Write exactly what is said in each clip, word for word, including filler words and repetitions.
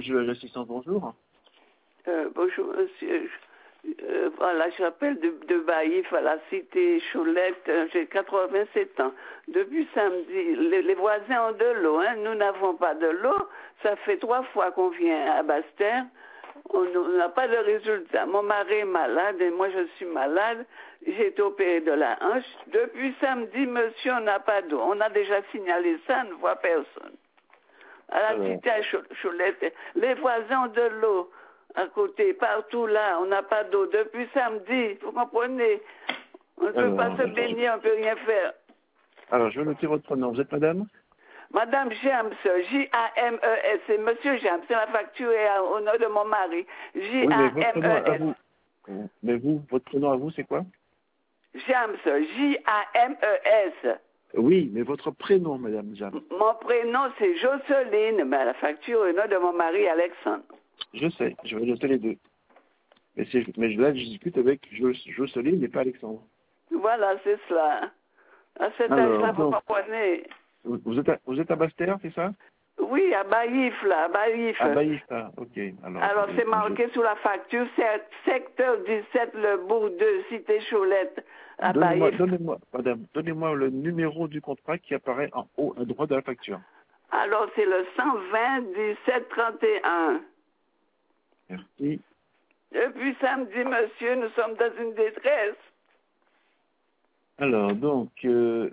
jeu à l'assistance, bonjour. Euh, bonjour, monsieur. Euh, voilà, j'appelle de, de Baïf à la cité Choulette. J'ai quatre-vingt-sept ans. Depuis samedi, les, les voisins ont de l'eau. Hein. Nous n'avons pas de l'eau. Ça fait trois fois qu'on vient à Basse-Terre. On n'a pas de résultat. Mon mari est malade et moi je suis malade. J'ai été opéré de la hanche. Depuis samedi, monsieur, on n'a pas d'eau. On a déjà signalé ça, on ne voit personne. À la Alors. cité à Choulette, les voisins ont de l'eau. À côté, partout là, on n'a pas d'eau. Depuis samedi, vous comprenez? On ne peut pas Alors, se baigner, on ne peut rien faire. alors, je vais noter votre nom. Vous êtes madame? Madame James, J A M E S, c'est Monsieur James, c'est la facture est au nom de mon mari. Oui, mais votre nom à J A M E S. vous. Mais vous, votre nom à vous, c'est quoi? James, J A M E S. Oui, mais votre prénom, madame James. Mon prénom, c'est Jocelyne, mais la facture est au nom de mon mari Alexandre. Je sais, je vais noter les deux. Mais, mais là, je discute avec Jocelyne et pas Alexandre. Voilà, c'est cela. À cet âge-là, vous comprenez. Vous, vous êtes à, vous êtes à Basse-Terre, c'est ça? Oui, à Baïf, là, à Baïf. À Baïf, ah, ok. Alors, Alors c'est marqué je... sur la facture, c'est secteur dix-sept, le bourg de Cité Choulette, à Donnez-moi, Baïf. donnez-moi, madame, donnez-moi le numéro du contrat qui apparaît en haut à droite de la facture. Alors c'est le cent vingt dix-sept trente et un. Merci. Depuis samedi, monsieur, nous sommes dans une détresse. Alors, donc, euh,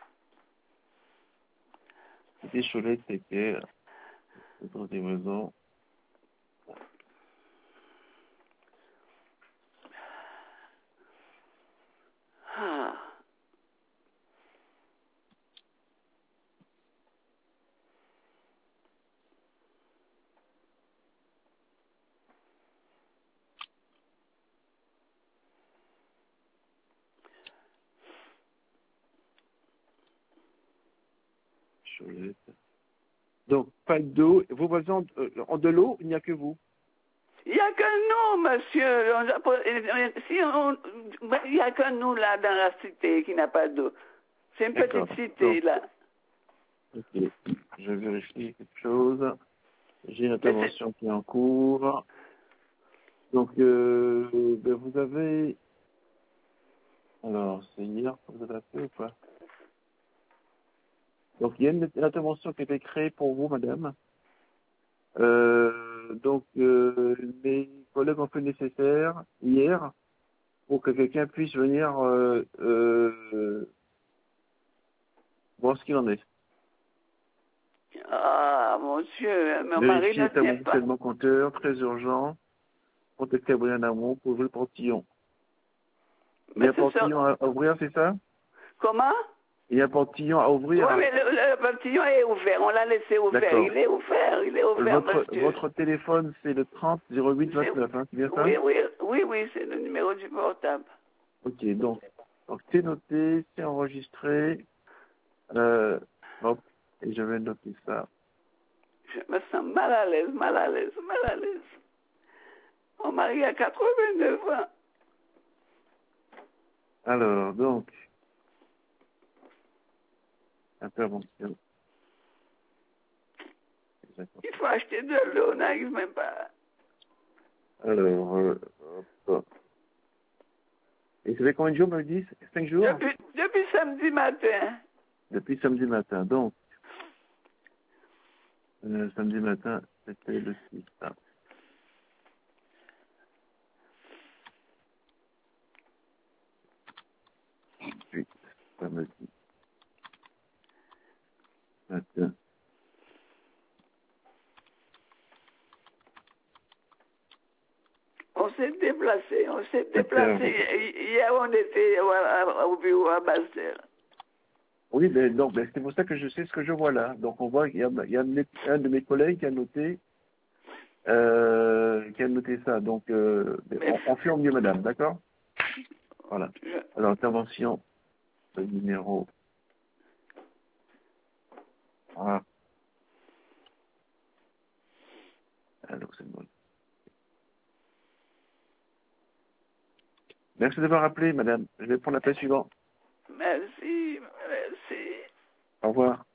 Cité Choulette, c'était dans des maisons. Ah. Choulette. Donc, pas d'eau. Vos voisins euh, ont de l'eau, il n'y a que vous. Il n'y a que nous, monsieur. On, si on, il n'y a que nous là dans la cité qui n'a pas d'eau. C'est une petite cité donc, là. Ok, je vérifie quelque chose. J'ai une intervention qui est en cours. Donc, euh, ben vous avez... Alors, c'est hier que vous avez appelé ou pas? Donc, il y a une, une intervention qui a été créée pour vous, madame. Euh, donc, euh, mes collègues ont fait le nécessaire hier pour que quelqu'un puisse venir euh, euh, voir ce qu'il en est. Ah, mon Dieu, mon mari Vérifier ne tient pas. l'établissement compteur, très urgent. Contacter Brian Amont pour ouvrir le portillon. Il y a un portillon à, à ouvrir, c'est ça? Comment? Il y a un portillon à ouvrir. Oui, mais le, le portillon est ouvert. On l'a laissé ouvert. Il est ouvert. Il est ouvert, votre, monsieur. votre téléphone, c'est le trente zéro huit vingt-neuf, hein, c'est bien ça? Oui, oui, oui, oui, c'est le numéro du portable. Ok, donc, donc c'est noté, c'est enregistré. Euh, hop, et je vais noter ça. Je me sens mal à l'aise, mal à l'aise, mal à l'aise. Mon mari a quatre-vingt-neuf ans. Alors, donc, intervention. Il faut acheter de l'eau, on n'arrive même pas. Alors, euh, hop. Et ça fait combien de jours, me dit? Cinq jours? Depuis, depuis samedi matin. Depuis samedi matin, donc. Euh, samedi matin, c'était le six. Ah. huit, samedi matin. On s'est déplacé, on s'est déplacé. Hier, on était au bureau à Basse-Terre. Oui, mais donc, ben, c'est pour ça que je sais ce que je vois là. Donc, on voit qu'il y a, il y a un de mes collègues qui a noté, euh, qui a noté ça. Donc, euh, on, on fait au mieux, madame, d'accord? Voilà. Alors, intervention, le numéro. Ah. Alors, c'est bon. Merci d'avoir appelé, madame. Je vais prendre l'appel suivant. Merci, merci. Au revoir.